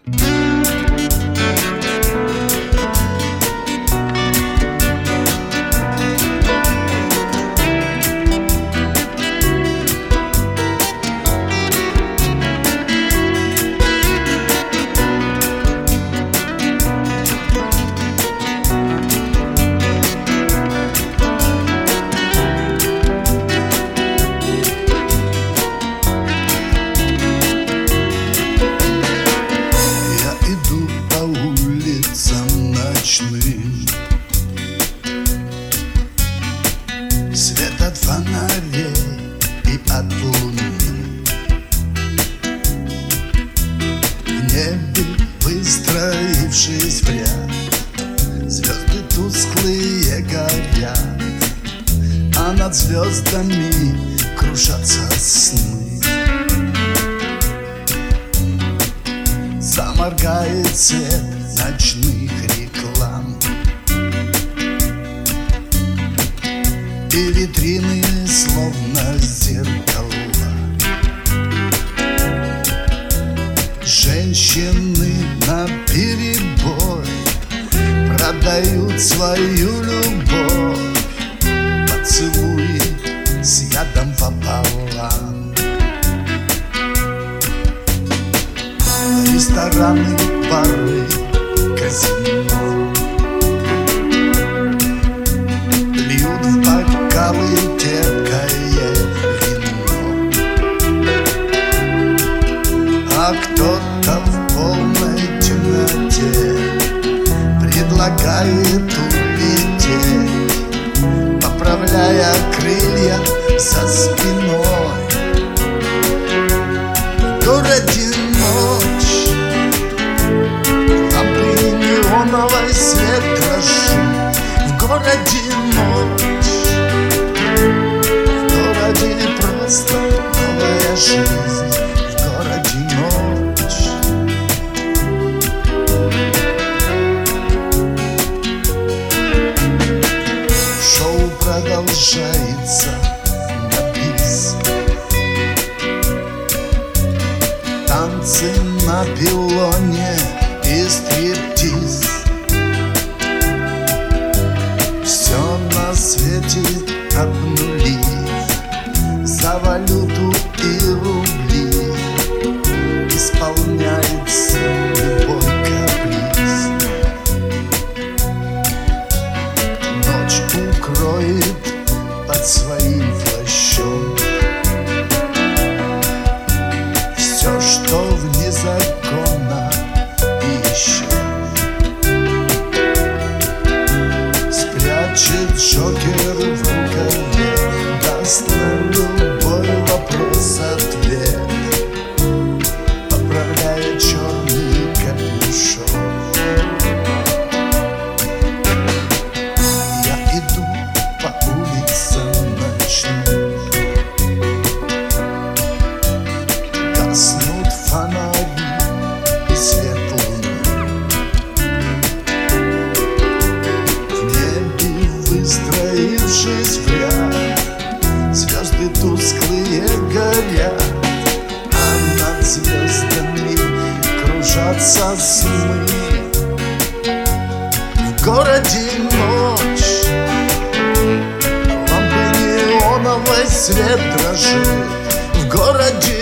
Свет от фонарей и от луны. В небе, выстроившись в ряд, звезды тусклые горят, а над звездами кружатся сны. Заморгает свет ночных реклам, и витрины словно зеркала. Женщины наперебой продают свою любовь, поцелуи с ядом пополам. Рестораны, бары, казино льют в бокалы терпкое вино, а кто-то в полной темноте предлагает улететь, поправляя крылья за спиной. В городе ночь, лампы неоновый свет дрожит. В городе ночь, в городе просто новая жизнь. В городе ночь. Шоу продолжается на бис. Танцы на пилоне и стриптиз. Все на свете обнули за валюту и рубли. Исполняется любой каприз. Ночь укроет под своим плащом все, что вне закона ищет. Спрячет Джокер в рукаве, даст на любой вопрос ответ, поправляет черный капюшон. Я иду по улицам ночным, гаснут фонари и свет луны. В небе, выстроившись в ряд, звезды тусклые горят, а над звездами кружатся сны. В городе ночь, лампы неоновый свет дрожит. В городе